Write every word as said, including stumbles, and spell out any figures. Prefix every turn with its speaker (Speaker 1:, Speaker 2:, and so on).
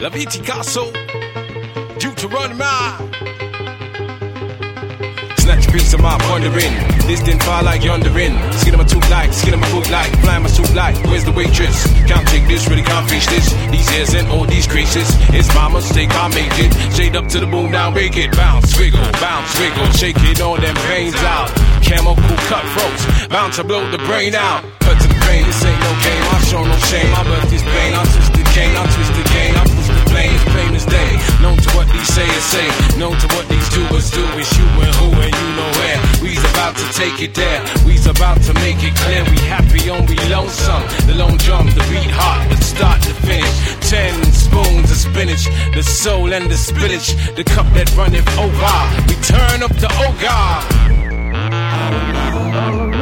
Speaker 1: La Viticasso, Deuteronomy. Snatch a piece of my pondering. This didn't fall like yondering. Skin of my tooth like, skin of my boot like, flying my suit like. Where's the waitress? Can't take this, really can't fish this. These hairs and all these creases. It's my mistake, I make it. Shade up to the moon, now make it. Bounce, wiggle, bounce, wiggle. Shake it, all them pains out. Camel cool cutthroats. Bound to blow the brain out. Cut to the brain, this ain't no game. I show no shame. I birth this pain. I twist the cane, I twist the game. I push the plane, it's plain as day. Known to what these sayers say. Known to what these doers do. It's you and who and you know where. We's about to take it there. We's about to make it clear. We happy on we lonesome. The lone drum, the beat hot, the start to finish. Ten spoons of spinach, the soul and the spinach. The cup that runneth over. We turn up the ogre.